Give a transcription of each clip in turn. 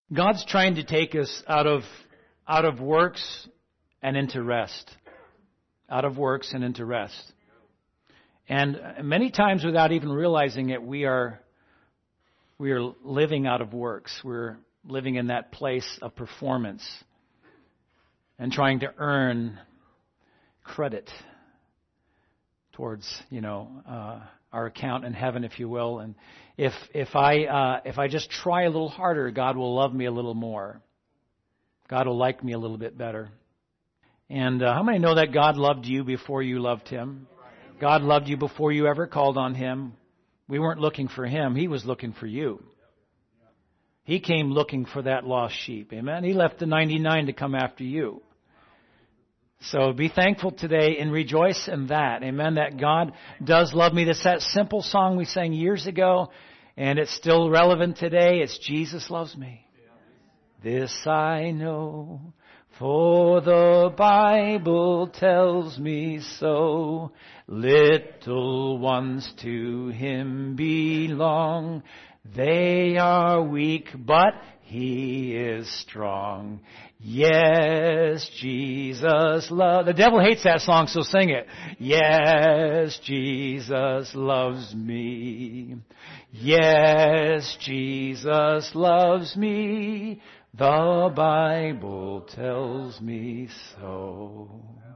God's trying to take us out of works and into rest. Out of works and into rest. And many times without even realizing it, we are living out of works. We're living in that place of performance and trying to earn credit towards, our account in heaven, if you will. And if I just try a little harder, God will love me a little more. God will like me a little bit better. And how many know that God loved you before you loved Him? God loved you before you ever called on Him. We weren't looking for Him. He was looking for you. He came looking for that lost sheep. Amen? He left the 99 to come after you. So be thankful today and rejoice in that. Amen? That God does love me. That's that simple song we sang years ago, and it's still relevant today. It's Jesus loves me. This I know, for the Bible tells me so. Little ones to Him belong. They are weak, but He is strong. Yes, Jesus loves... The devil hates that song, so sing it. Yes, Jesus loves me. Yes, Jesus loves me. The Bible tells me so.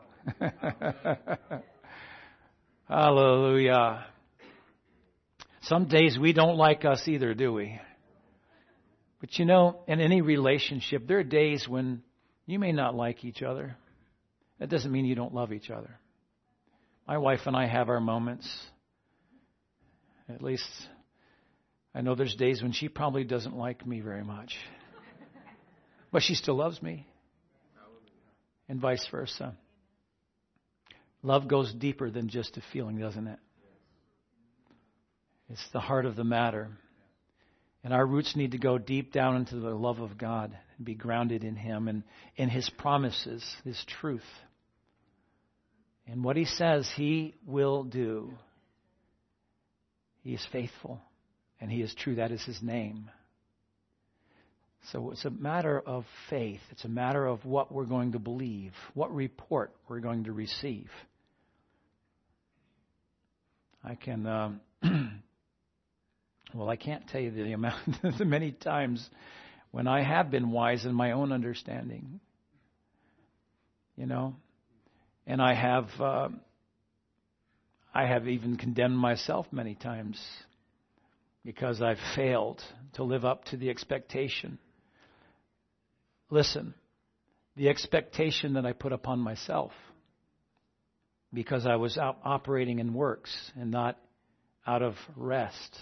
Hallelujah. Some days we don't like us either, do we? But in any relationship, there are days when you may not like each other. That doesn't mean you don't love each other. My wife and I have our moments. At least I know there's days when she probably doesn't like me very much. But she still loves me. And vice versa. Love goes deeper than just a feeling, doesn't it? It's the heart of the matter. And our roots need to go deep down into the love of God and be grounded in Him and in His promises, His truth. And what He says He will do. He is faithful and He is true. That is His name. So it's a matter of faith. It's a matter of what we're going to believe, what report we're going to receive. I can't tell you the amount, the many times when I have been wise in my own understanding. And I have even condemned myself many times because I've failed to live up to the expectation. Listen, the expectation that I put upon myself because I was out operating in works and not out of rest.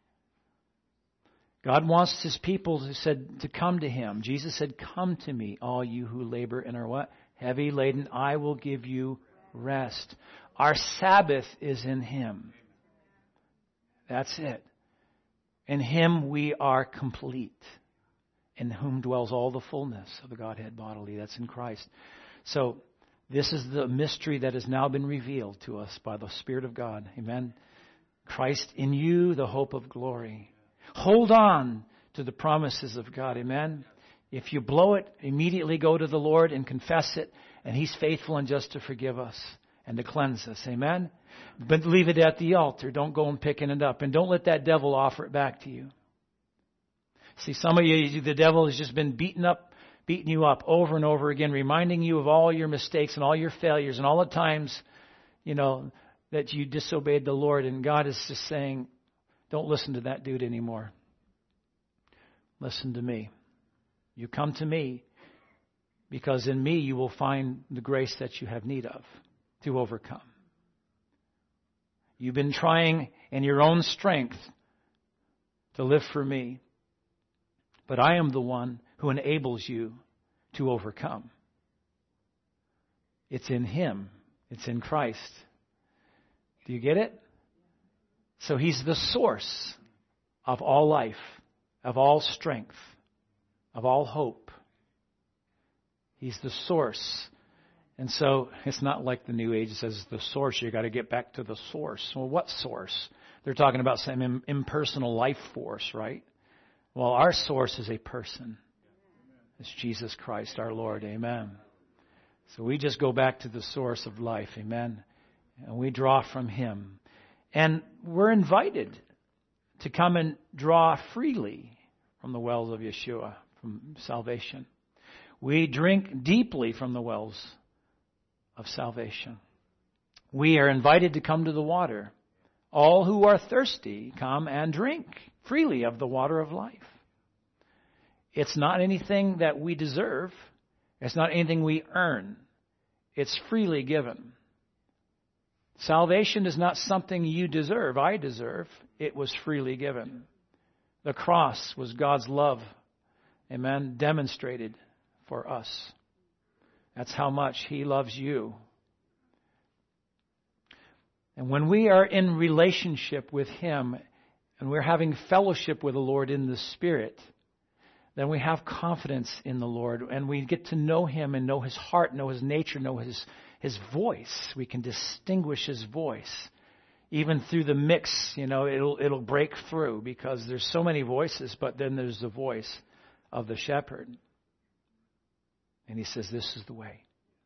God wants His people, who said, to come to Him. Jesus said, "Come to me, all you who labor and are what? Heavy laden, I will give you rest." Our Sabbath is in Him. That's it. In Him we are complete. In whom dwells all the fullness of the Godhead bodily. That's in Christ. So this is the mystery that has now been revealed to us by the Spirit of God. Amen. Christ in you, the hope of glory. Hold on to the promises of God. Amen. If you blow it, immediately go to the Lord and confess it. And He's faithful and just to forgive us and to cleanse us. Amen. But leave it at the altar. Don't go and picking it up. And don't let that devil offer it back to you. See, some of you, the devil has just been beating you up over and over again, reminding you of all your mistakes and all your failures and all the times, that you disobeyed the Lord. And God is just saying, don't listen to that dude anymore. Listen to me. You come to me because in me you will find the grace that you have need of to overcome. You've been trying in your own strength to live for me. But I am the one who enables you to overcome. It's in Him. It's in Christ. Do you get it? So He's the source of all life, of all strength, of all hope. He's the source. And so it's not like the New Age says the source. You got to get back to the source. Well, what source? They're talking about some impersonal life force, right? Well, our source is a person. It's Jesus Christ our Lord. Amen. So we just go back to the source of life. Amen. And we draw from Him. And we're invited to come and draw freely from the wells of Yeshua, from salvation. We drink deeply from the wells of salvation. We are invited to come to the water. All who are thirsty, come and drink freely of the water of life. It's not anything that we deserve. It's not anything we earn. It's freely given. Salvation is not something you deserve, I deserve. It was freely given. The cross was God's love, amen, demonstrated for us. That's how much He loves you. And when we are in relationship with Him and we're having fellowship with the Lord in the Spirit, then we have confidence in the Lord and we get to know Him and know His heart, know His nature, know His voice. We can distinguish His voice. Even through the mix, it'll break through because there's so many voices, but then there's the voice of the shepherd. And He says, this is the way.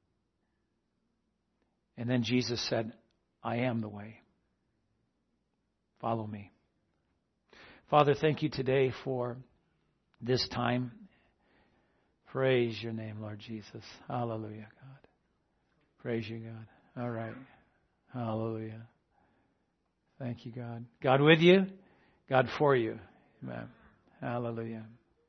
And then Jesus said, I am the way. Follow me. Father, thank you today for this time. Praise your name, Lord Jesus. Hallelujah, God. Praise you, God. All right. Hallelujah. Thank you, God. God with you, God for you. Amen. Hallelujah.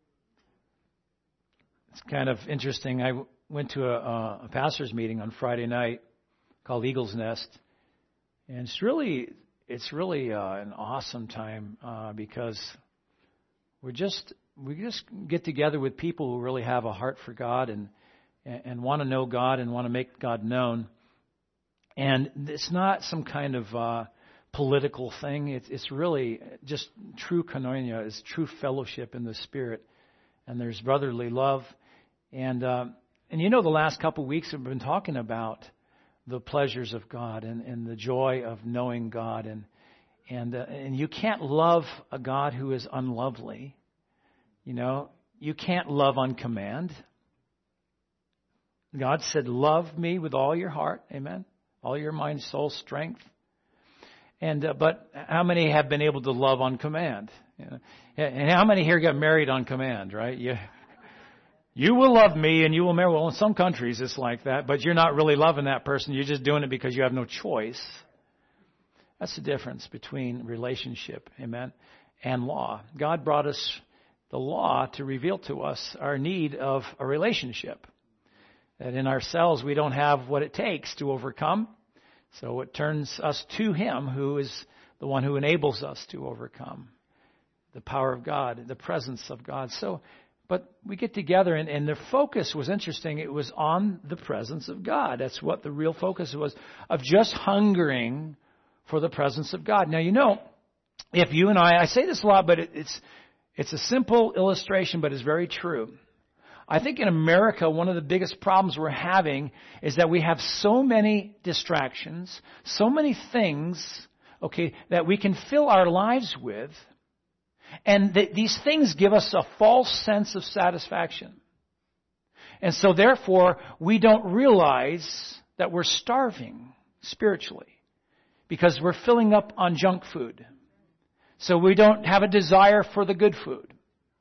It's kind of interesting. I went to a pastor's meeting on Friday night called Eagle's Nest. And it's really an awesome time because we just get together with people who really have a heart for God and want to know God and want to make God known. And it's not some kind of political thing. It's really just true koinonia. It's true fellowship in the Spirit. And there's brotherly love. And the last couple of weeks we've been talking about the pleasures of God and the joy of knowing God. And you can't love a God who is unlovely. You can't love on command. God said, love me with all your heart. Amen. All your mind, soul, strength. But how many have been able to love on command? And how many here got married on command, right? You will love me and you will marry. Well, in some countries it's like that, but you're not really loving that person. You're just doing it because you have no choice. That's the difference between relationship, amen, and law. God brought us the law to reveal to us our need of a relationship. That in ourselves we don't have what it takes to overcome. So it turns us to Him who is the one who enables us to overcome. The power of God, the presence of God. But we get together and the focus was interesting. It was on the presence of God. That's what the real focus was, of just hungering for the presence of God. Now, if you and I say this a lot, but it's a simple illustration, but it's very true. I think in America, one of the biggest problems we're having is that we have so many distractions, so many things, that we can fill our lives with. And these things give us a false sense of satisfaction. And so therefore, we don't realize that we're starving spiritually because we're filling up on junk food. So we don't have a desire for the good food.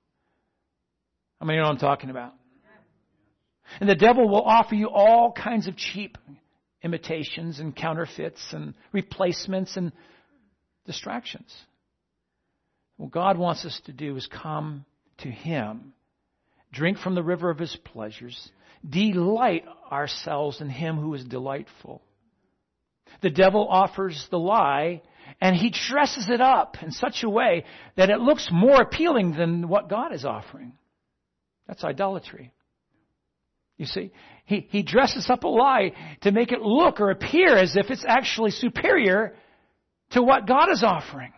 How many know what I'm talking about? And the devil will offer you all kinds of cheap imitations and counterfeits and replacements and distractions. What God wants us to do is come to Him, drink from the river of His pleasures, delight ourselves in Him who is delightful. The devil offers the lie, and he dresses it up in such a way that it looks more appealing than what God is offering. That's idolatry. You see, he dresses up a lie to make it look or appear as if it's actually superior to what God is offering.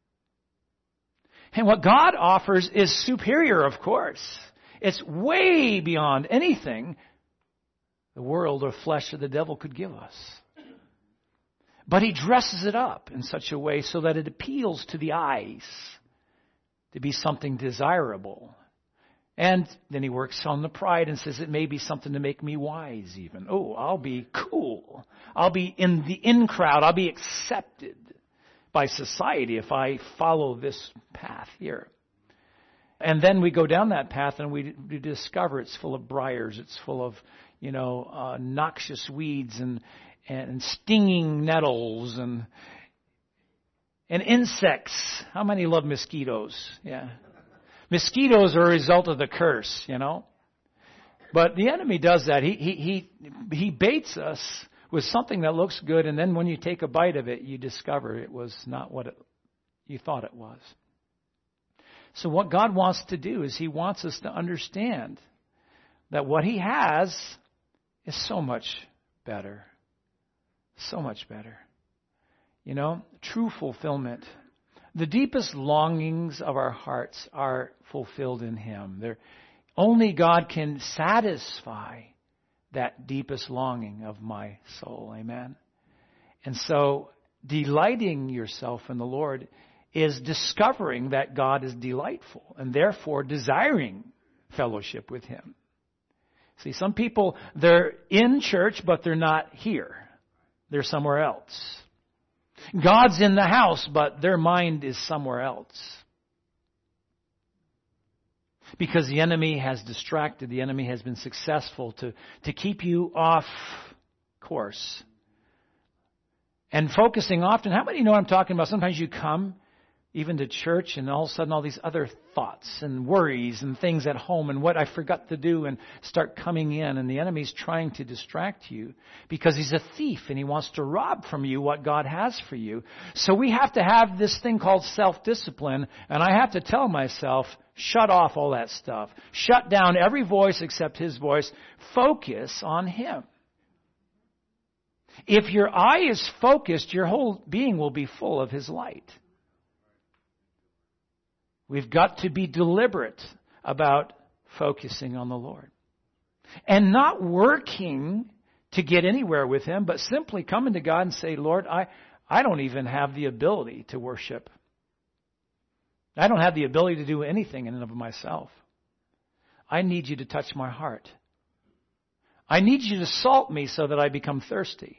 And what God offers is superior, of course. It's way beyond anything the world or flesh of the devil could give us. But he dresses it up in such a way so that it appeals to the eyes to be something desirable. And then he works on the pride and says it may be something to make me wise even. Oh, I'll be cool. I'll be in the in crowd. I'll be accepted by society if I follow this path here. And then we go down that path and we discover it's full of briars. It's full of, noxious weeds and stinging nettles and insects. How many love mosquitoes? Yeah. Mosquitoes are a result of the curse, But the enemy does that. He baits us with something that looks good, and then when you take a bite of it, you discover it was not what you thought it was. So what God wants to do is He wants us to understand that what He has is so much better. So much better. True fulfillment. The deepest longings of our hearts are fulfilled in Him. Only God can satisfy that deepest longing of my soul. Amen. And so delighting yourself in the Lord is discovering that God is delightful and therefore desiring fellowship with Him. See, some people, they're in church, but they're not here. They're somewhere else. God's in the house, but their mind is somewhere else. Because the enemy has distracted, the enemy has been successful to keep you off course. And focusing often, how many know what I'm talking about? Sometimes you come even to church and all of a sudden all these other thoughts and worries and things at home and what I forgot to do and start coming in, and the enemy's trying to distract you because he's a thief and he wants to rob from you what God has for you. So we have to have this thing called self-discipline, and I have to tell myself, shut off all that stuff. Shut down every voice except His voice. Focus on Him. If your eye is focused, your whole being will be full of His light. We've got to be deliberate about focusing on the Lord. And not working to get anywhere with Him, but simply coming to God and say, Lord, I don't even have the ability to worship. I don't have the ability to do anything in and of myself. I need You to touch my heart. I need You to salt me so that I become thirsty.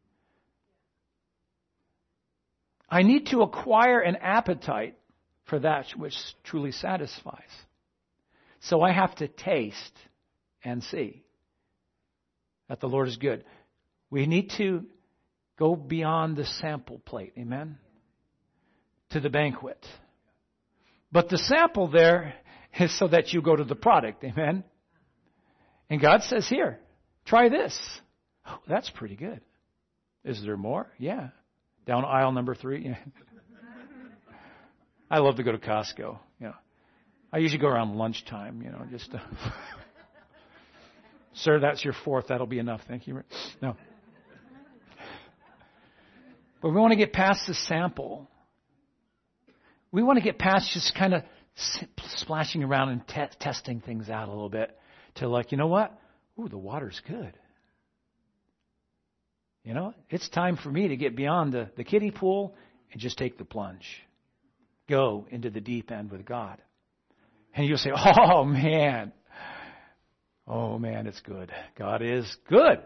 I need to acquire an appetite for that which truly satisfies. So I have to taste and see that the Lord is good. We need to go beyond the sample plate, amen, to the banquet. But the sample there is so that you go to the product, amen. And God says, here, try this. Oh, that's pretty good. Is there more? Yeah. Down aisle number 3. Yeah. I love to go to Costco. I usually go around lunchtime, just to Sir, that's your 4th. That'll be enough. Thank you. No. But we want to get past the sample. We want to get past just kind of splashing around and testing things out a little bit to like, you know what? Ooh, the water's good. It's time for me to get beyond the kiddie pool and just take the plunge. Go into the deep end with God. And you'll say, oh man, it's good. God is good.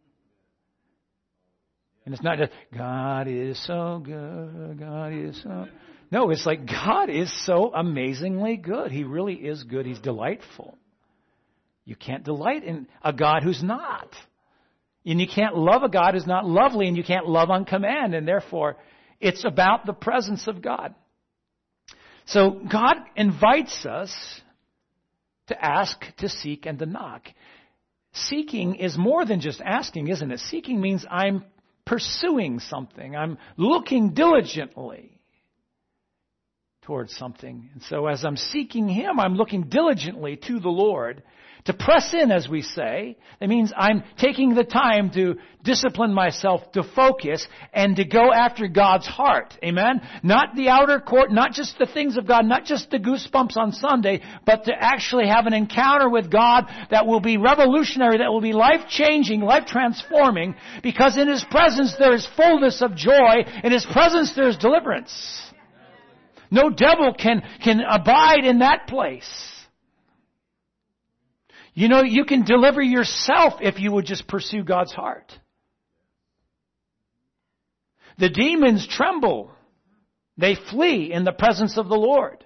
And it's not just, God is so good, God is so... No, it's like God is so amazingly good. He really is good. He's delightful. You can't delight in a God who's not. And you can't love a God who's not lovely, and you can't love on command. And therefore, it's about the presence of God. So God invites us to ask, to seek, and to knock. Seeking is more than just asking, isn't it? Seeking means I'm pursuing something. I'm looking diligently towards something. And so as I'm seeking Him, I'm looking diligently to the Lord. To press in, as we say, that means I'm taking the time to discipline myself, to focus, and to go after God's heart. Amen? Not the outer court, not just the things of God, not just the goosebumps on Sunday, but to actually have an encounter with God that will be revolutionary, that will be life-changing, life-transforming, because in His presence there is fullness of joy. In His presence there is deliverance. No devil can abide in that place. You know, you can deliver yourself if you would just pursue God's heart. The demons tremble. They flee in the presence of the Lord.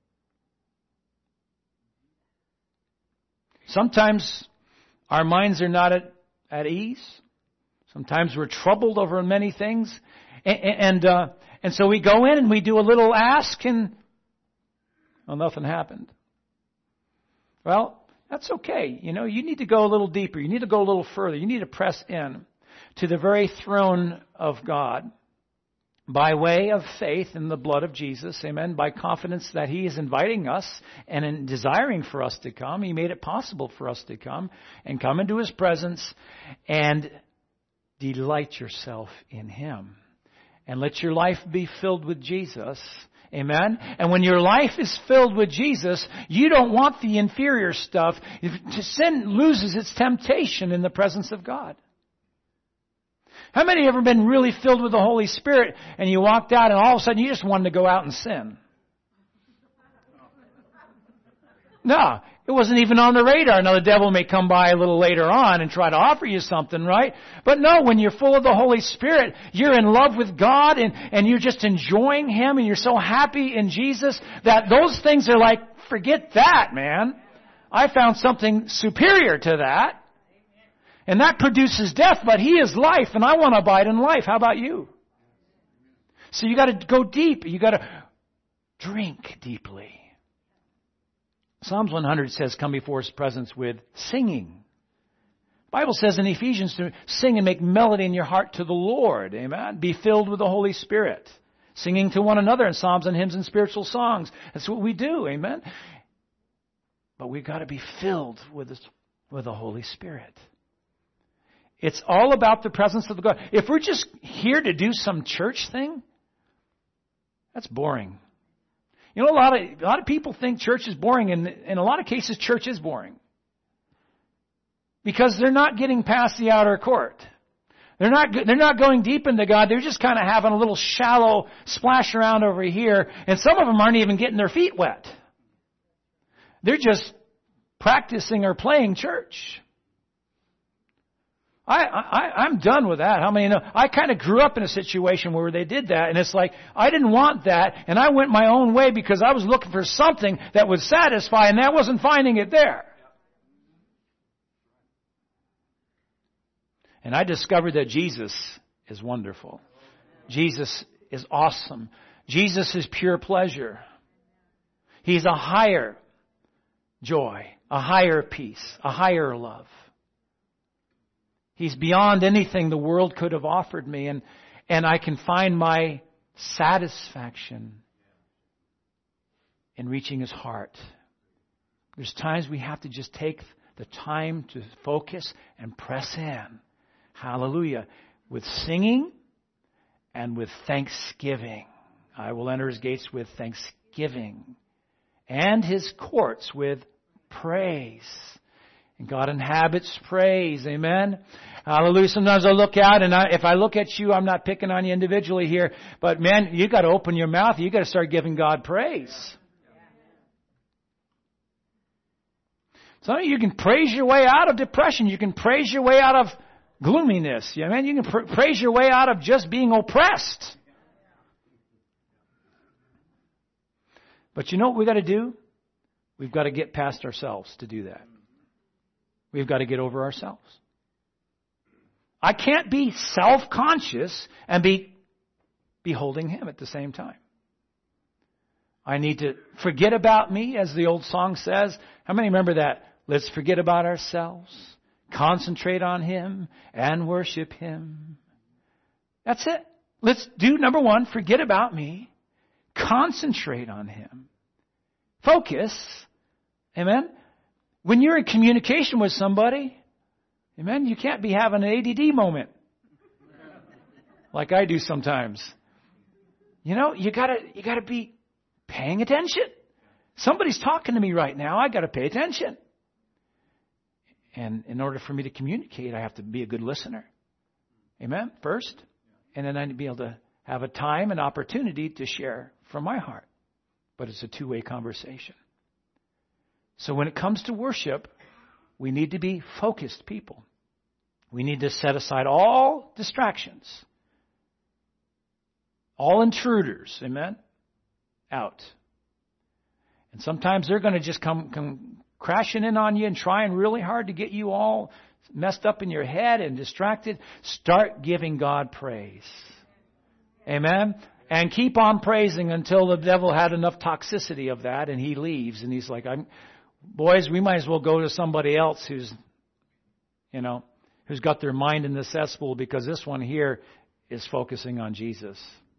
Sometimes our minds are not at ease. Sometimes we're troubled over many things. And so we go in and we do a little ask and, well, nothing happened. Well, that's okay. You know, you need to go a little deeper. You need to go a little further. You need to press in to the very throne of God by way of faith in the blood of Jesus. Amen. By confidence that He is inviting us and in desiring for us to come. He made it possible for us to come and come into His presence and delight yourself in Him. And let your life be filled with Jesus. Amen? And when your life is filled with Jesus, you don't want the inferior stuff. Sin loses its temptation in the presence of God. How many have ever been really filled with the Holy Spirit and you walked out and all of a sudden you just wanted to go out and sin? No, it wasn't even on the radar. Now the devil may come by a little later on and try to offer you something, right? But no, when you're full of the Holy Spirit, you're in love with God and you're just enjoying Him and you're so happy in Jesus that those things are like, forget that, man. I found something superior to that. And that produces death, but He is life and I want to abide in life. How about you? So you got to go deep. You got to drink deeply. Psalms 100 says, come before His presence with singing. The Bible says in Ephesians to sing and make melody in your heart to the Lord. Amen. Be filled with the Holy Spirit. Singing to one another in psalms and hymns and spiritual songs. That's what we do. Amen. But we've got to be filled with the Holy Spirit. It's all about the presence of the God. If we're just here to do some church thing, that's boring. You know, a lot of people think church is boring, and in a lot of cases, church is boring. Because they're not getting past the outer court. They're not going deep into God. They're just kind of having a little shallow splash around over here, and some of them aren't even getting their feet wet. They're just practicing or playing church. I'm done with that. How many know? I kind of grew up in a situation where they did that, and it's like, I didn't want that, and I went my own way because I was looking for something that would satisfy, and that wasn't finding it there. And I discovered that Jesus is wonderful. Jesus is awesome. Jesus is pure pleasure. He's a higher joy, a higher peace, a higher love. He's beyond anything the world could have offered me, and I can find my satisfaction in reaching His heart. There's times we have to just take the time to focus and press in. Hallelujah. With singing and with thanksgiving. I will enter His gates with thanksgiving and His courts with praise. And God inhabits praise. Amen. Hallelujah. Sometimes I look out and if I look at you, I'm not picking on you individually here. But man, you got to open your mouth. You got to start giving God praise. So you can praise your way out of depression. You can praise your way out of gloominess. You can praise your way out of just being oppressed. But you know what we've got to do? We've got to get past ourselves to do that. We've got to get over ourselves. I can't be self-conscious and be beholding Him at the same time. I need to forget about me, as the old song says. How many remember that? Let's forget about ourselves, concentrate on Him, and worship Him. That's it. Let's do, number one, forget about me, concentrate on Him. Focus. Amen? When you're in communication with somebody, amen, you can't be having an ADD moment like I do sometimes. You know, you gotta be paying attention. Somebody's talking to me right now. I gotta pay attention. And in order for me to communicate, I have to be a good listener. Amen? First. And then I need to be able to have a time and opportunity to share from my heart. But it's a two-way conversation. So when it comes to worship, we need to be focused people. We need to set aside all distractions, all intruders, amen, out. And sometimes they're going to just come crashing in on you and trying really hard to get you all messed up in your head and distracted. Start giving God praise. Amen? And keep on praising until the devil had enough toxicity of that and he leaves. And he's like, boys, we might as well go to somebody else who's got their mind in the cesspool, because this one here is focusing on Jesus.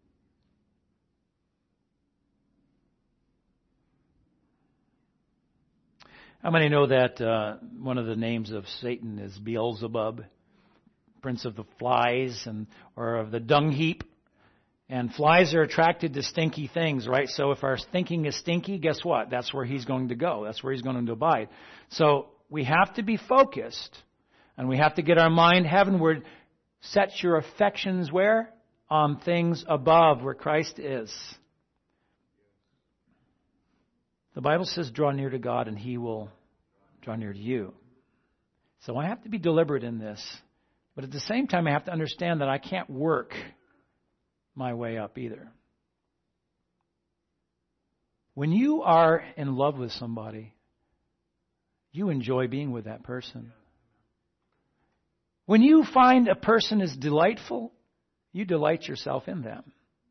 How many know that one of the names of Satan is Beelzebub, prince of the flies or of the dung heap? And flies are attracted to stinky things, right? So if our thinking is stinky, guess what? That's where he's going to go. That's where he's going to abide. So we have to be focused, and we have to get our mind heavenward. Set your affections where? On things above, where Christ is. The Bible says, draw near to God and He will draw near to you. So I have to be deliberate in this. But at the same time, I have to understand that I can't work my way up either. When you are in love with somebody, you enjoy being with that person. When you find a person is delightful, you delight yourself in them.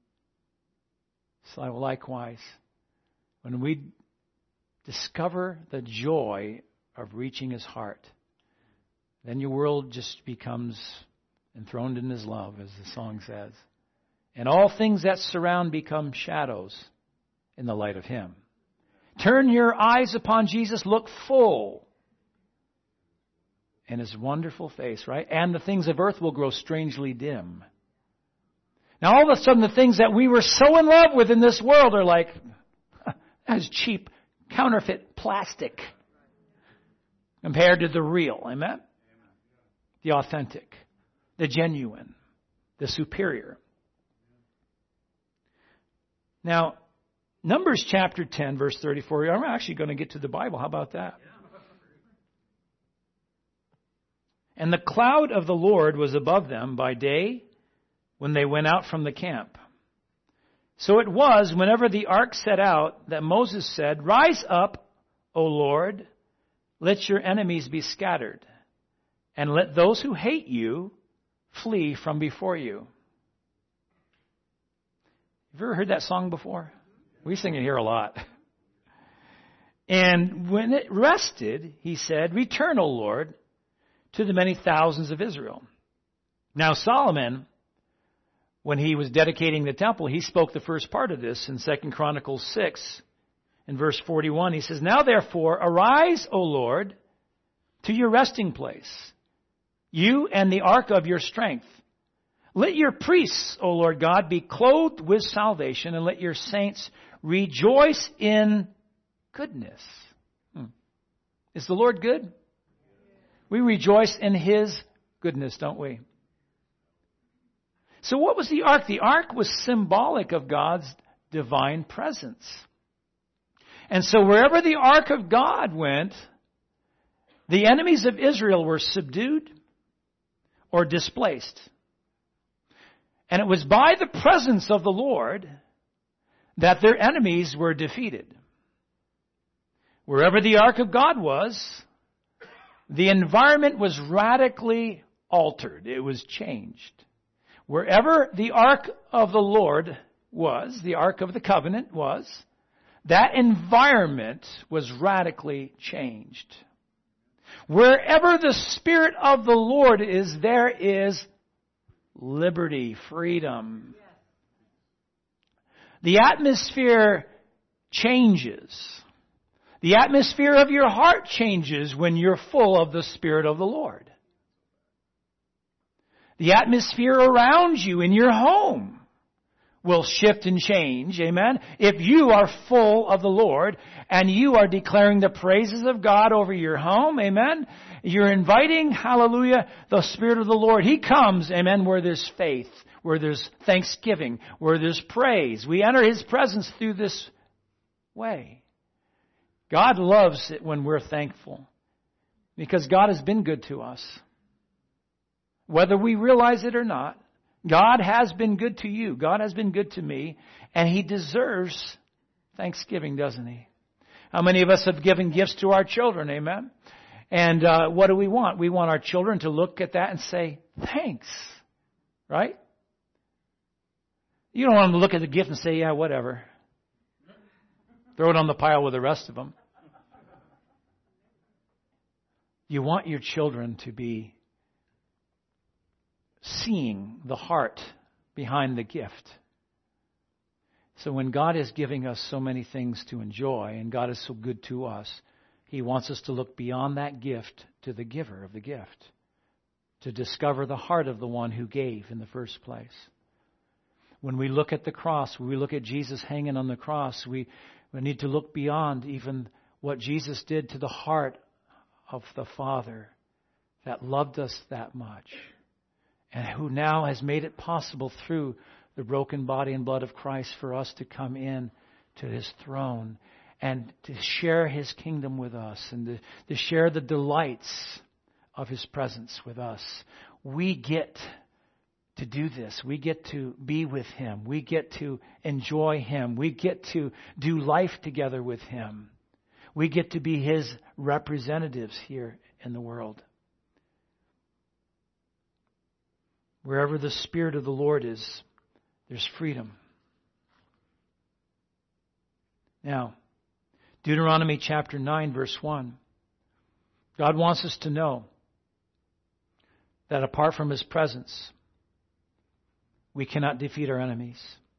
So likewise, when we discover the joy of reaching His heart, then your world just becomes enthroned in His love, as the song says. And all things that surround become shadows in the light of Him. Turn your eyes upon Jesus, look full in His wonderful face, right? And the things of earth will grow strangely dim. Now all of a sudden the things that we were so in love with in this world are like, that's cheap, counterfeit plastic compared to the real, amen? The authentic, the genuine, the superior. Now, Numbers chapter 10, verse 34. I'm actually going to get to the Bible. How about that? And the cloud of the Lord was above them by day when they went out from the camp. So it was, whenever the ark set out, that Moses said, Rise up, O Lord, let your enemies be scattered, and let those who hate you flee from before you. Have you ever heard that song before? We sing it here a lot. And when it rested, he said, Return, O Lord, to the many thousands of Israel. Now Solomon, when he was dedicating the temple, he spoke the first part of this in 2 Chronicles 6, in verse 41. He says, Now therefore, arise, O Lord, to your resting place, you and the ark of your strength. Let your priests, O Lord God, be clothed with salvation, and let your saints rejoice in goodness. Is the Lord good? We rejoice in His goodness, don't we? So what was the ark? The ark was symbolic of God's divine presence. And so wherever the ark of God went, the enemies of Israel were subdued or displaced. And it was by the presence of the Lord that their enemies were defeated. Wherever the ark of God was, the environment was radically altered. It was changed. Wherever the ark of the Lord was, the ark of the covenant was, that environment was radically changed. Wherever the Spirit of the Lord is, there is liberty, freedom. The atmosphere changes. The atmosphere of your heart changes when you're full of the Spirit of the Lord. The atmosphere around you in your home will shift and change, amen? If you are full of the Lord and you are declaring the praises of God over your home, amen? You're inviting, hallelujah, the Spirit of the Lord. He comes, amen, where there's faith, where there's thanksgiving, where there's praise. We enter His presence through this way. God loves it when we're thankful. Because God has been good to us. Whether we realize it or not, God has been good to you. God has been good to me. And He deserves thanksgiving, doesn't He? How many of us have given gifts to our children? Amen? And what do we want? We want our children to look at that and say, thanks. Right? You don't want them to look at the gift and say, yeah, whatever. Throw it on the pile with the rest of them. You want your children to be seeing the heart behind the gift. So when God is giving us so many things to enjoy, and God is so good to us, He wants us to look beyond that gift to the giver of the gift, to discover the heart of the one who gave in the first place. When we look at the cross, when we look at Jesus hanging on the cross, we need to look beyond even what Jesus did to the heart of the Father that loved us that much, and who now has made it possible through the broken body and blood of Christ for us to come in to His throne and to share His kingdom with us and to share the delights of His presence with us. We get to do this. We get to be with Him. We get to enjoy Him. We get to do life together with Him. We get to be His representatives here in the world. Wherever the Spirit of the Lord is, there's freedom. Now, Deuteronomy chapter 9, verse 1. God wants us to know that apart from His presence, we cannot defeat our enemies.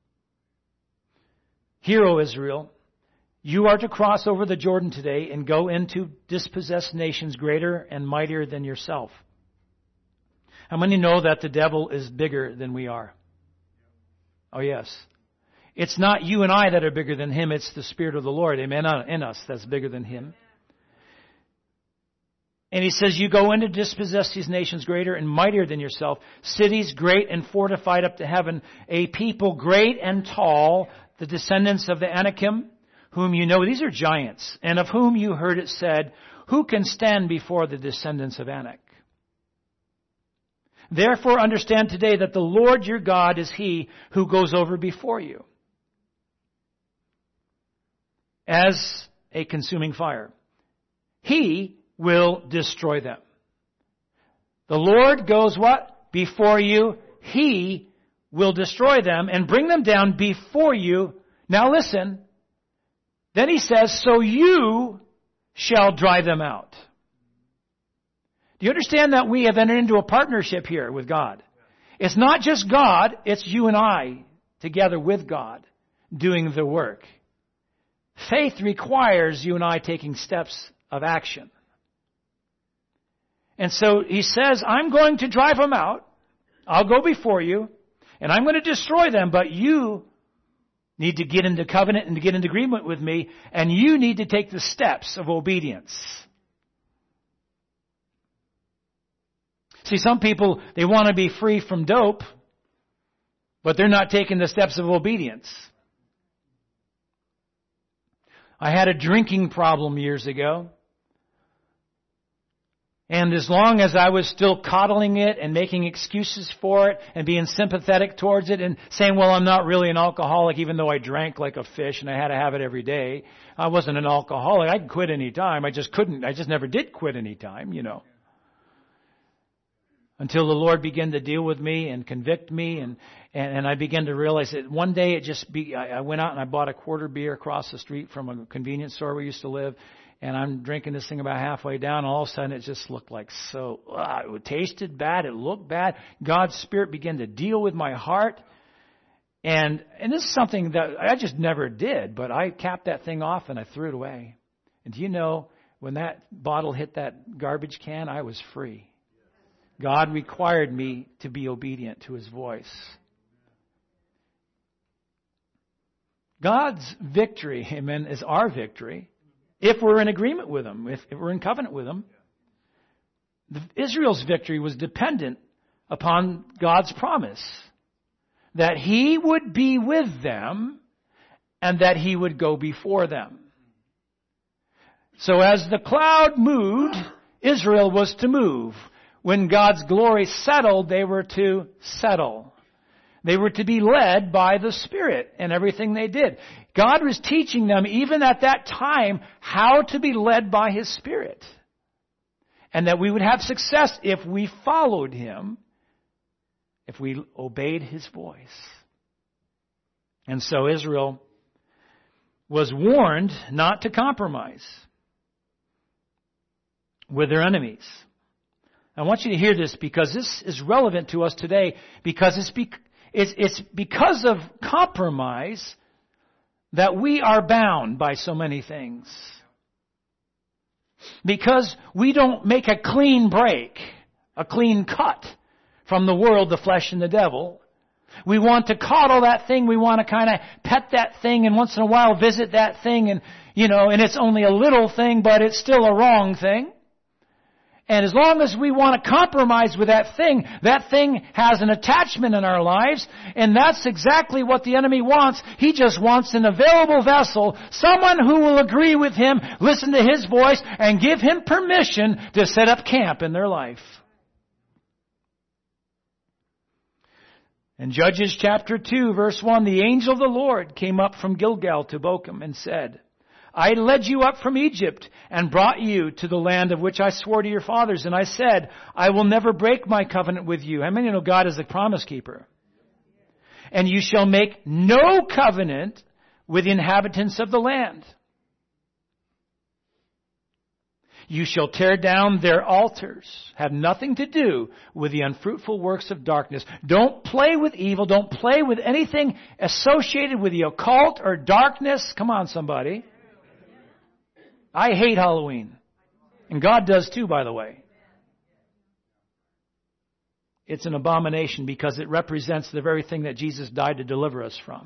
Hear, O Israel, you are to cross over the Jordan today and go into dispossessed nations greater and mightier than yourself. How many know that the devil is bigger than we are? Oh, yes. It's not you and I that are bigger than him. It's the Spirit of the Lord, amen, in us that's bigger than him. And He says, you go in to dispossess these nations greater and mightier than yourself, cities great and fortified up to heaven, a people great and tall, the descendants of the Anakim, whom you know. These are giants, and of whom you heard it said, who can stand before the descendants of Anak? Therefore understand today that the Lord your God is He who goes over before you as a consuming fire. He will destroy them. The Lord goes what? Before you. He will destroy them and bring them down before you. Now listen. Then He says, so you shall drive them out. Do you understand that we have entered into a partnership here with God? It's not just God, it's you and I together with God doing the work. Faith requires you and I taking steps of action. And so He says, I'm going to drive them out. I'll go before you, and I'm going to destroy them, but you need to get into covenant and to get into agreement with me, and you need to take the steps of obedience. See, some people, they want to be free from dope, but they're not taking the steps of obedience. I had a drinking problem years ago. And as long as I was still coddling it and making excuses for it and being sympathetic towards it and saying, well, I'm not really an alcoholic, even though I drank like a fish and I had to have it every day. I wasn't an alcoholic. I could quit any time. I just couldn't. I just never did quit any time, you know. Until the Lord began to deal with me and convict me, and I began to realize that one day I went out and I bought a quarter beer across the street from a convenience store we used to live, and I'm drinking this thing about halfway down, and all of a sudden it just looked like it tasted bad, it looked bad. God's Spirit began to deal with my heart, and this is something that I just never did, but I capped that thing off and I threw it away. And do you know, when that bottle hit that garbage can, I was free. God required me to be obedient to His voice. God's victory, amen, is our victory if we're in agreement with Him, if we're in covenant with Him. Israel's victory was dependent upon God's promise that He would be with them and that He would go before them. So as the cloud moved, Israel was to move. When God's glory settled, they were to settle. They were to be led by the Spirit in everything they did. God was teaching them, even at that time, how to be led by His Spirit. And that we would have success if we followed Him, if we obeyed His voice. And so Israel was warned not to compromise with their enemies. I want you to hear this because this is relevant to us today, because it's because of compromise that we are bound by so many things. Because we don't make a clean break, a clean cut from the world, the flesh, and the devil. We want to coddle that thing. We want to kind of pet that thing and once in a while visit that thing and it's only a little thing, but it's still a wrong thing. And as long as we want to compromise with that thing has an attachment in our lives, and that's exactly what the enemy wants. He just wants an available vessel, someone who will agree with him, listen to his voice, and give him permission to set up camp in their life. In Judges chapter 2, verse 1, the angel of the Lord came up from Gilgal to Bochum and said, I led you up from Egypt and brought you to the land of which I swore to your fathers. And I said, I will never break my covenant with you. How many know God is the promise keeper? And you shall make no covenant with the inhabitants of the land. You shall tear down their altars. Have nothing to do with the unfruitful works of darkness. Don't play with evil. Don't play with anything associated with the occult or darkness. Come on, somebody. I hate Halloween. And God does too, by the way. It's an abomination because it represents the very thing that Jesus died to deliver us from.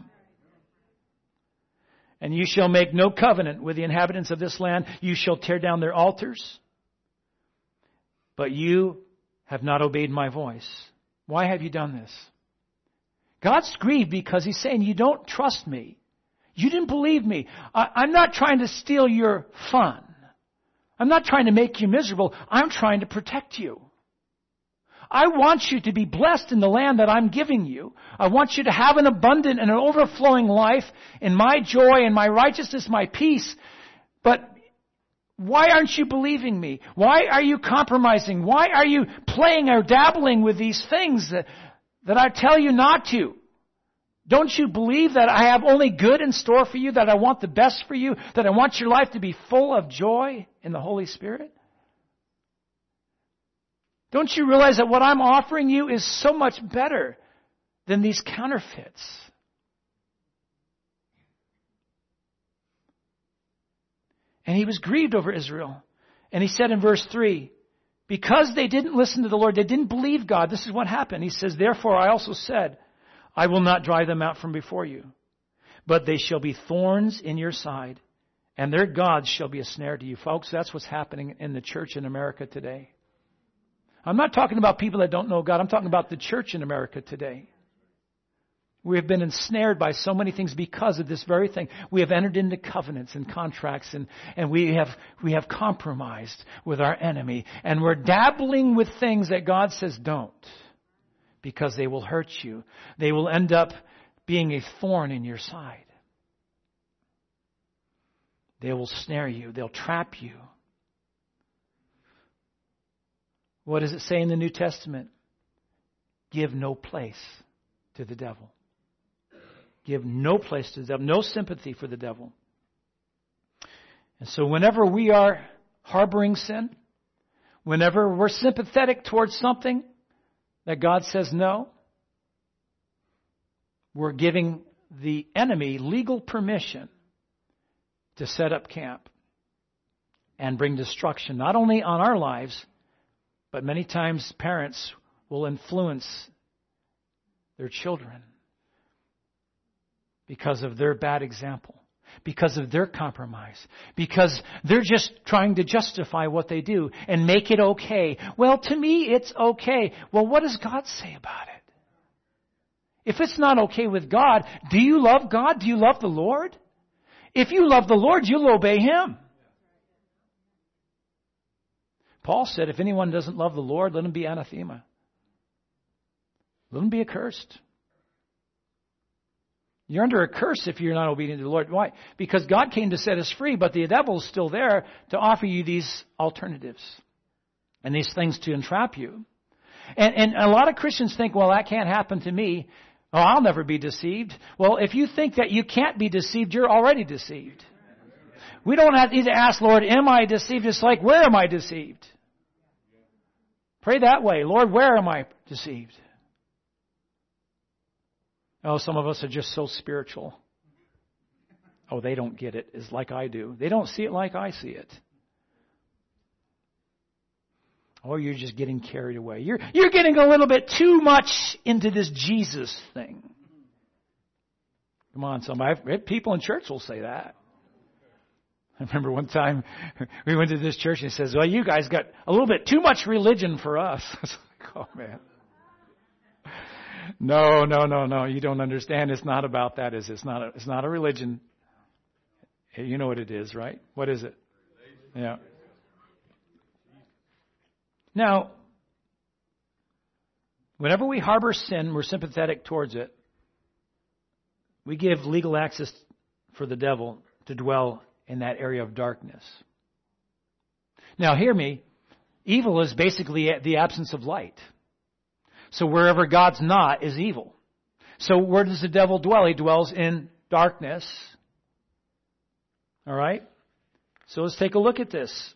And you shall make no covenant with the inhabitants of this land. You shall tear down their altars. But you have not obeyed my voice. Why have you done this? God's grieved because He's saying, you don't trust me. You didn't believe me. I'm not trying to steal your fun. I'm not trying to make you miserable. I'm trying to protect you. I want you to be blessed in the land that I'm giving you. I want you to have an abundant and an overflowing life in my joy and my righteousness, my peace. But why aren't you believing me? Why are you compromising? Why are you playing or dabbling with these things that I tell you not to? Don't you believe that I have only good in store for you, that I want the best for you, that I want your life to be full of joy in the Holy Spirit? Don't you realize that what I'm offering you is so much better than these counterfeits? And He was grieved over Israel. And He said in verse 3, because they didn't listen to the Lord, they didn't believe God, this is what happened. He says, therefore I also said, I will not drive them out from before you, but they shall be thorns in your side, and their gods shall be a snare to you. Folks, that's what's happening in the church in America today. I'm not talking about people that don't know God. I'm talking about the church in America today. We have been ensnared by so many things because of this very thing. We have entered into covenants and contracts, and we have compromised with our enemy. And we're dabbling with things that God says don't, because they will hurt you. They will end up being a thorn in your side. They will snare you. They'll trap you. What does it say in the New Testament? Give no place to the devil. Give no place to the devil. No sympathy for the devil. And so whenever we are harboring sin, whenever we're sympathetic towards something that God says no, we're giving the enemy legal permission to set up camp and bring destruction, not only on our lives, but many times parents will influence their children because of their bad example, because of their compromise, because they're just trying to justify what they do and make it okay. Well, to me, it's okay. Well, what does God say about it? If it's not okay with God, do you love God? Do you love the Lord? If you love the Lord, you'll obey Him. Paul said, if anyone doesn't love the Lord, let him be anathema. Let him be accursed. You're under a curse if you're not obedient to the Lord. Why? Because God came to set us free, but the devil's still there to offer you these alternatives and these things to entrap you. And a lot of Christians think, well, that can't happen to me. Oh, I'll never be deceived. Well, if you think that you can't be deceived, you're already deceived. We don't need to ask, Lord, am I deceived? It's like, where am I deceived? Pray that way. Lord, where am I deceived? Oh, some of us are just so spiritual. Oh, they don't get it as like I do. They don't see it like I see it. Oh, you're just getting carried away. You're getting a little bit too much into this Jesus thing. Come on, somebody. People in church will say that. I remember one time we went to this church and he says, well, you guys got a little bit too much religion for us. I was like, oh, man. No. You don't understand. It's not about that, is it? It's not a religion. You know what it is, right? What is it? Yeah. Now, whenever we harbor sin, we're sympathetic towards it. We give legal access for the devil to dwell in that area of darkness. Now, hear me. Evil is basically the absence of light. So wherever God's not is evil. So where does the devil dwell? He dwells in darkness. All right? So let's take a look at this.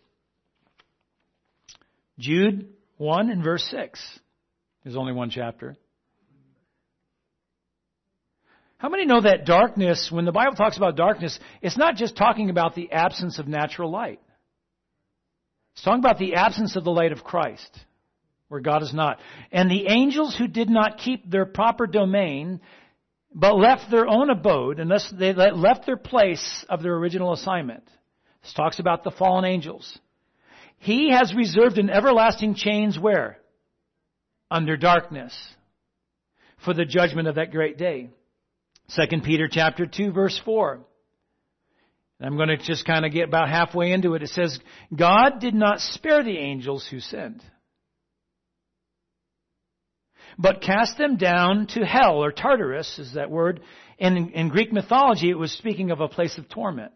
Jude 1 and verse 6. There's only one chapter. How many know that darkness, when the Bible talks about darkness, it's not just talking about the absence of natural light. It's talking about the absence of the light of Christ, where God is not. And the angels who did not keep their proper domain, but left their own abode, unless they left their place of their original assignment. This talks about the fallen angels. He has reserved in everlasting chains where? Under darkness, for the judgment of that great day. 2 Peter chapter 2, verse 4. And I'm going to just kind of get about halfway into it. It says, God did not spare the angels who sinned, but cast them down to hell, or Tartarus is that word. In Greek mythology, it was speaking of a place of torment.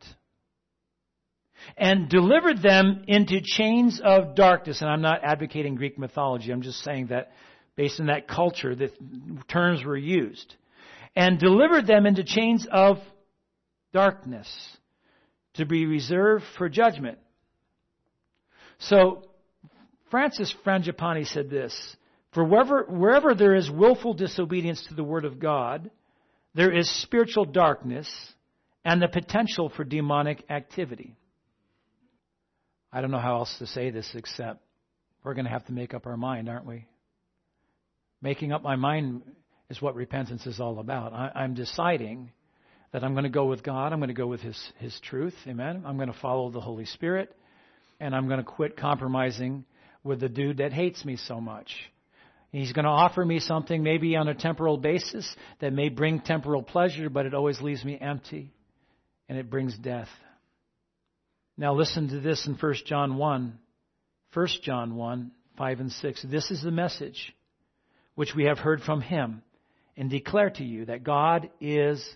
And delivered them into chains of darkness. And I'm not advocating Greek mythology. I'm just saying that based on that culture, the terms were used. And delivered them into chains of darkness to be reserved for judgment. So, Francis Frangipani said this, for wherever there is willful disobedience to the Word of God, there is spiritual darkness and the potential for demonic activity. I don't know how else to say this except we're going to have to make up our mind, aren't we? Making up my mind is what repentance is all about. I'm deciding that I'm going to go with God. I'm going to go with His truth. Amen. I'm going to follow the Holy Spirit. And I'm going to quit compromising with the dude that hates me so much. He's going to offer me something maybe on a temporal basis that may bring temporal pleasure, but it always leaves me empty. And it brings death. Now listen to this in 1 John 1. 1 John 1, 5 and 6. This is the message which we have heard from Him and declare to you, that God is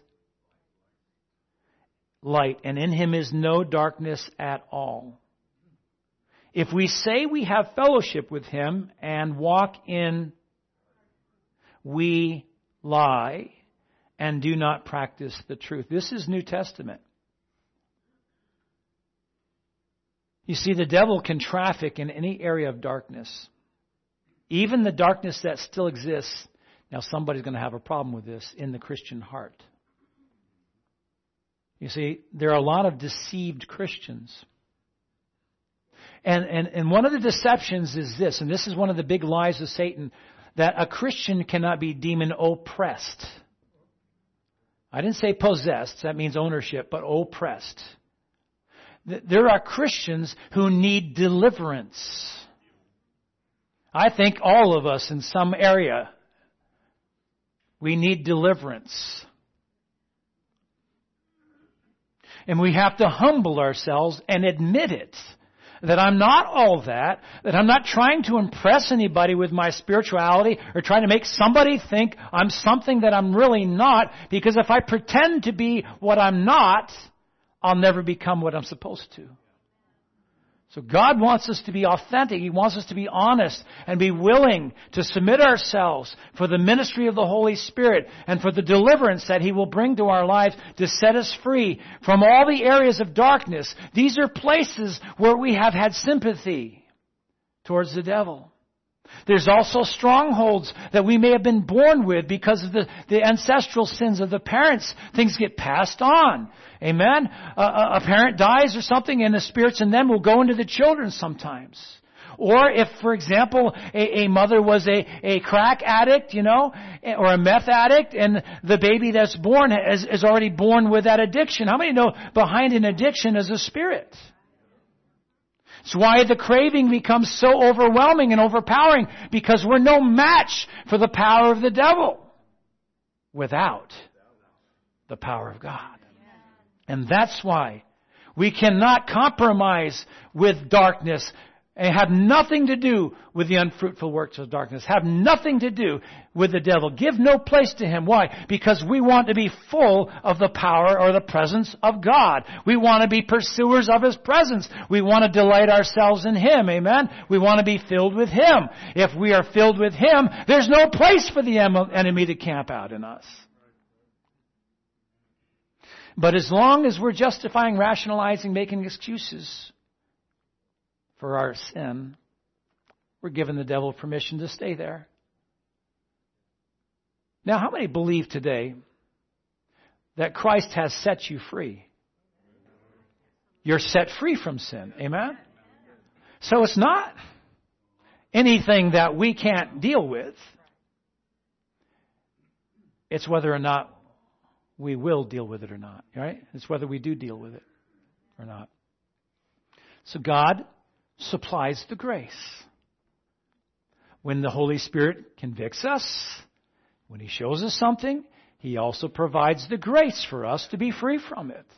light, and in Him is no darkness at all. If we say we have fellowship with Him and walk in, we lie and do not practice the truth. This is New Testament. You see, the devil can traffic in any area of darkness. Even the darkness that still exists. Now, somebody's going to have a problem with this in the Christian heart. You see, there are a lot of deceived Christians. And one of the deceptions is this, and this is one of the big lies of Satan, that a Christian cannot be demon oppressed. I didn't say possessed, that means ownership, but oppressed. There are Christians who need deliverance. I think all of us in some area, we need deliverance. And we have to humble ourselves and admit it. that I'm not all that I'm not trying to impress anybody with my spirituality or trying to make somebody think I'm something that I'm really not, because if I pretend to be what I'm not, I'll never become what I'm supposed to. So God wants us to be authentic. He wants us to be honest and be willing to submit ourselves for the ministry of the Holy Spirit and for the deliverance that He will bring to our lives to set us free from all the areas of darkness. These are places where we have had sympathy towards the devil. There's also strongholds that we may have been born with because of the ancestral sins of the parents. Things get passed on. Amen? A parent dies or something and the spirits in them will go into the children sometimes. Or if, for example, a mother was a crack addict, or a meth addict, and the baby that's born is already born with that addiction. How many know behind an addiction is a spirit? It's why the craving becomes so overwhelming and overpowering, because we're no match for the power of the devil without the power of God. And that's why we cannot compromise with darkness and have nothing to do with the unfruitful works of darkness. Have nothing to do with the devil. Give no place to him. Why? Because we want to be full of the power or the presence of God. We want to be pursuers of His presence. We want to delight ourselves in Him. Amen? We want to be filled with Him. If we are filled with Him, there's no place for the enemy to camp out in us. But as long as we're justifying, rationalizing, making excuses for our sin, we're giving the devil permission to stay there. Now, how many believe today that Christ has set you free? You're set free from sin. Amen? So it's not anything that we can't deal with. It's whether or not we will deal with it or not. Right? It's whether we do deal with it or not. So God supplies the grace. When the Holy Spirit convicts us, when He shows us something, He also provides the grace for us to be free from it.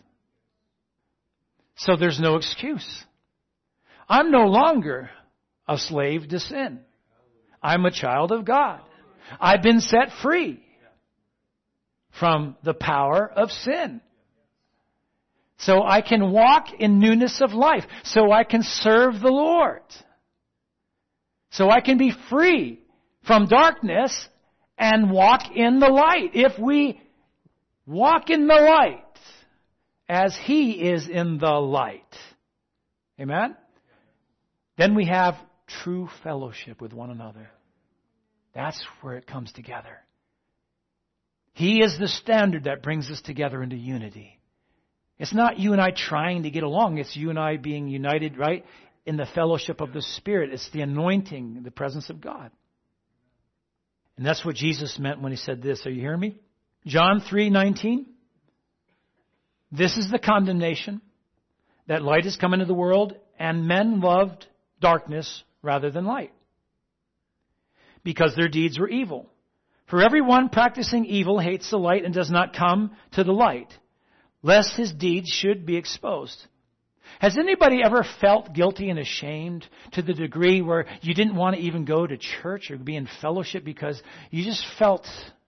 So there's no excuse. I'm no longer a slave to sin. I'm a child of God. I've been set free from the power of sin. So I can walk in newness of life. So I can serve the Lord. So I can be free from darkness and walk in the light. If we walk in the light as He is in the light, amen? Then we have true fellowship with one another. That's where it comes together. He is the standard that brings us together into unity. It's not you and I trying to get along. It's you and I being united, right, in the fellowship of the Spirit. It's the anointing, the presence of God. And that's what Jesus meant when He said this. Are you hearing me? John 3:19. This is the condemnation, that light has come into the world, and men loved darkness rather than light, because their deeds were evil. For everyone practicing evil hates the light and does not come to the light, lest his deeds should be exposed. Has anybody ever felt guilty and ashamed to the degree where you didn't want to even go to church or be in fellowship because you just felt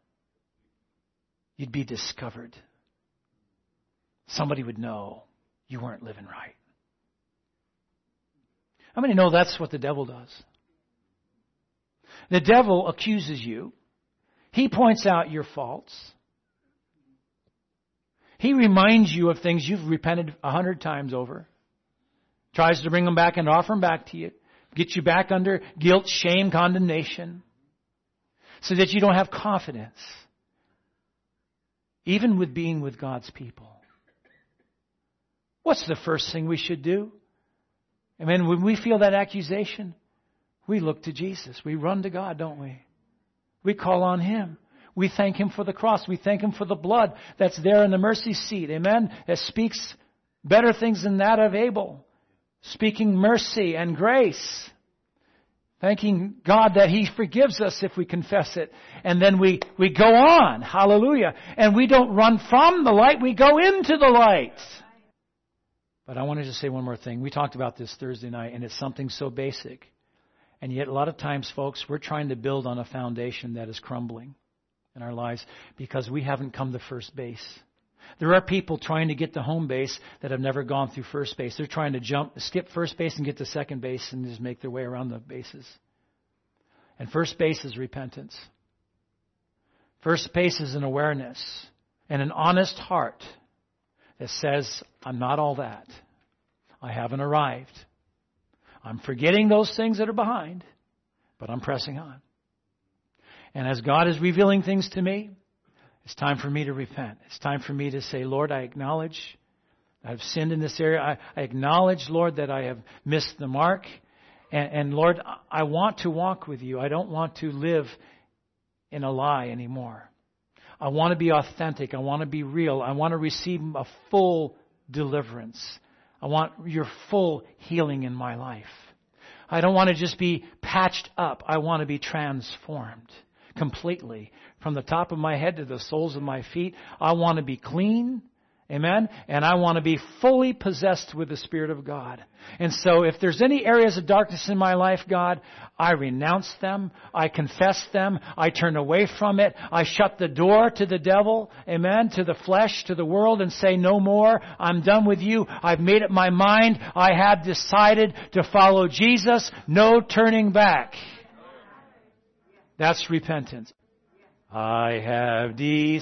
you'd be discovered? Somebody would know you weren't living right. How many know that's what the devil does? The devil accuses you. He points out your faults. He reminds you of things you've repented 100 times over. Tries to bring them back and offer them back to you. Get you back under guilt, shame, condemnation. So that you don't have confidence. Even with being with God's people. What's the first thing we should do? I mean, when we feel that accusation, we look to Jesus. We run to God, don't we? We call on Him. We thank Him for the cross. We thank Him for the blood that's there in the mercy seat. Amen? That speaks better things than that of Abel. Speaking mercy and grace. Thanking God that He forgives us if we confess it. And then we go on. Hallelujah. And we don't run from the light. We go into the light. But I want to just say one more thing. We talked about this Thursday night, and it's something so basic. And yet a lot of times, folks, we're trying to build on a foundation that is crumbling in our lives because we haven't come to first base. There are people trying to get to home base that have never gone through first base. They're trying to skip first base and get to second base and just make their way around the bases. And first base is repentance. First base is an awareness and an honest heart that says, I'm not all that. I haven't arrived. I'm forgetting those things that are behind, but I'm pressing on. And as God is revealing things to me, it's time for me to repent. It's time for me to say, Lord, I acknowledge I've sinned in this area. I acknowledge, Lord, that I have missed the mark. And Lord, I want to walk with you. I don't want to live in a lie anymore. I want to be authentic. I want to be real. I want to receive a full deliverance. I want your full healing in my life. I don't want to just be patched up. I want to be transformed completely. From the top of my head to the soles of my feet, I want to be clean. Amen? And I want to be fully possessed with the Spirit of God. And so if there's any areas of darkness in my life, God, I renounce them. I confess them. I turn away from it. I shut the door to the devil. Amen? To the flesh, to the world, and say no more. I'm done with you. I've made up my mind. I have decided to follow Jesus. No turning back. That's repentance. I have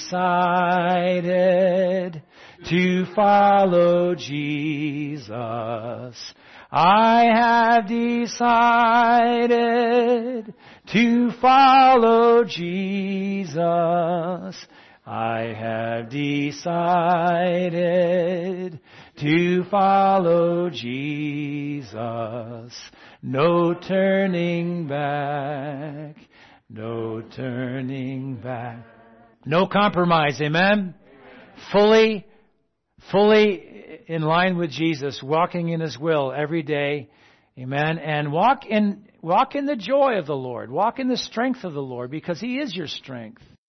decided to follow Jesus. I have decided to follow Jesus. I have decided to follow Jesus. No turning back. No turning back. No compromise. Amen? Fully in line with Jesus, walking in His will every day. Amen? And walk in the joy of the Lord. Walk in the strength of the Lord because He is your strength.